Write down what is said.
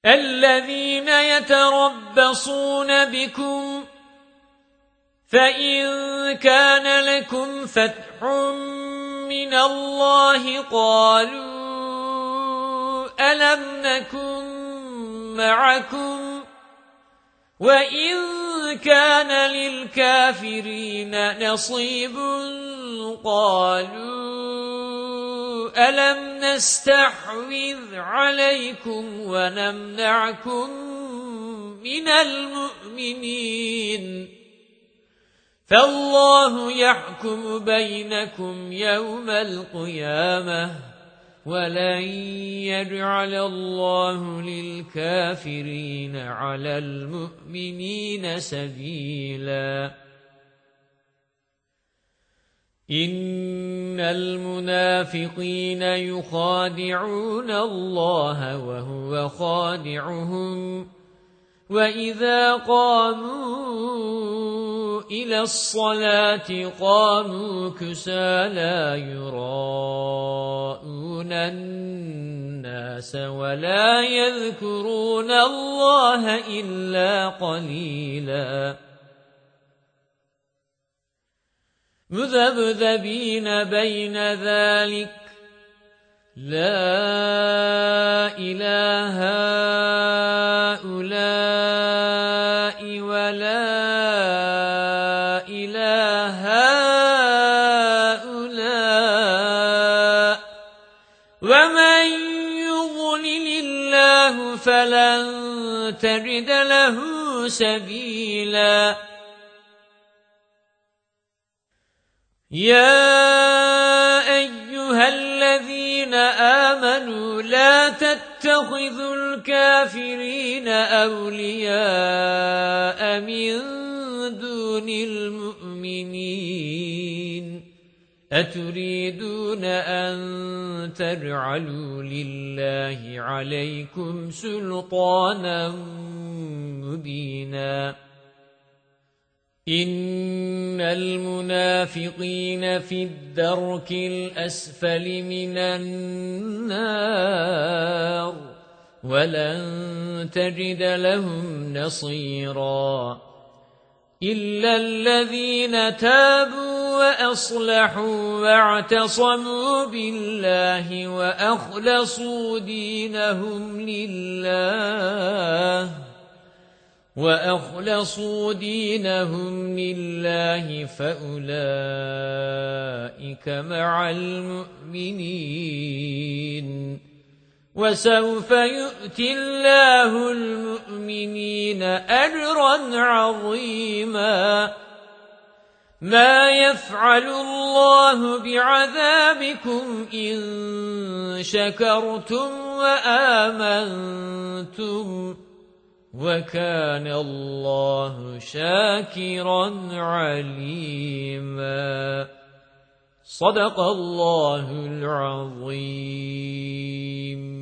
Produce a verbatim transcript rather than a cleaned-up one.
الذين يتربصون بكم فإن كان لكم فتح من الله قالوا ألم نكن معكم وإن كان للكافرين نصيب قالوا ألم نستحوذ عليكم ونمنعكم من المؤمنين فالله يحكم بينكم يوم القيامة ولن يجعل الله للكافرين على المؤمنين سبيلا إن المنافقين يخادعون الله وهو خادعهم وإذا قاموا إلى الصلاة قاموا كسالى يراءون الناس ولا يذكرون الله إلا قليلا مذبذبين بين ذلك لا إله هؤلاء ولا إله هؤلاء ومن يضلل الله فلن تجد له سبيلا يا أيها الذين آمنوا لا تتخذوا الكافرين أولياء من دون المؤمنين أتريدون أن تجعلوا لله عليكم سلطانا مبينا إن المنافقين في الدرك الأسفل من النار ولن تجد لهم نصيرا إلا الذين تابوا وأصلحوا واعتصموا بالله وأخلصوا دينهم لله وأخلصوا دينهم لله فأولئك مع المؤمنين وسوف يؤتي الله المؤمنين أجرا عظيما ما يفعل الله بعذابكم إن شكرتم وآمنتم وَكَانَ اللَّهُ شَاكِرًا عَلِيمًا صدق الله العظيم.